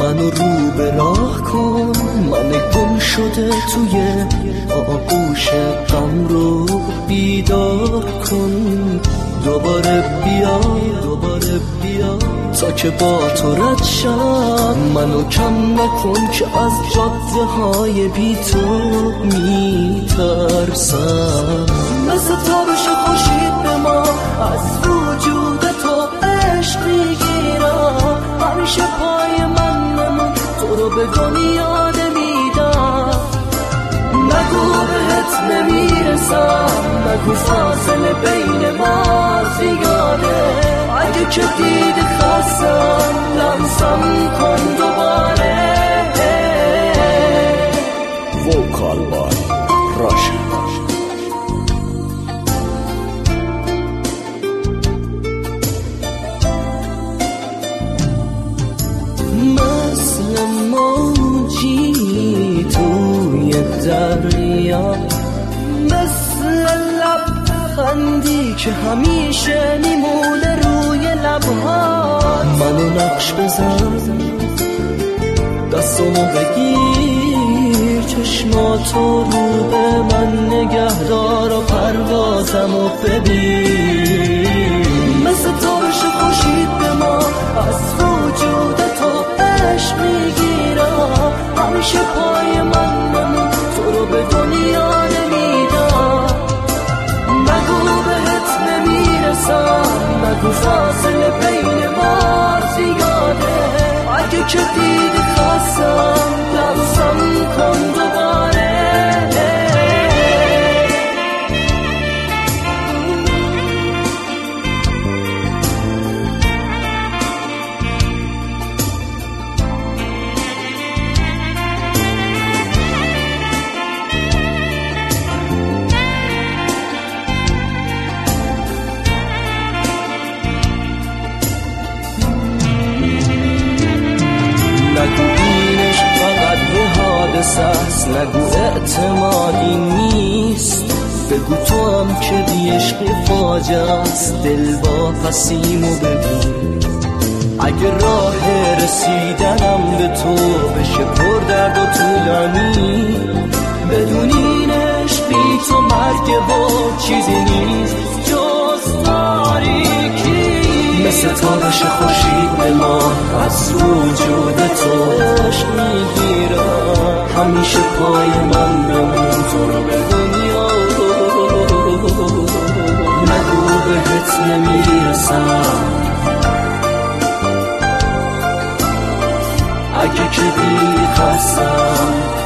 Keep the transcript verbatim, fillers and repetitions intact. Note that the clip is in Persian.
منو رو به راه کن، من گم شده توی آغوش غم رو بیدار کن. دوباره بیا دوباره بیا تا که با تو رد شم، منو کم نکن که از جاده های بی تو میترسم. مثل تابش خورشید به ما از وجود تو عشق میگیرم، همیشه پای من نمون تو رو به دنیا نمیدم. نگو بهت نمیرسم، نگو فاصله بین ما زیاده، اگه که دید خواستم لمسم کن دوباره. وکال بای راشد. مثل موجی توی دریا، مثل لبخندی که همیشه میمونه روی لبهات. منو نقش بزن، دستمو بگیر، چشماتو رو به من نگهدار و پروازمو ببین. مثل تابش خورشید به ما از وجود تو عشق میگیرم، همیشه پای من نمون تو رو به دنیا نمیدم. نگو بهت نمیرسم، نگو فاصله بین ما زیاده، اگه که دیدی خواستم لمسم کن دوباره. نگو اینش فقط یه حادثه است، نگو اعتمادی نیست، بگو تو هم که بی عشق فاجعه است، دل با پسیمو ببین. اگه راه رسیدنم به تو بشه پر درد و طولانی، بدون این عشق بی تو مرگ و چیزی نیست جز تاریکی. مثل تابش خورشید به ما از وجود تو عشق میگیرم، همیشه پای من بمون تو رو به دنیا. نگو بهت نمیرسم، اگه که بی خواستم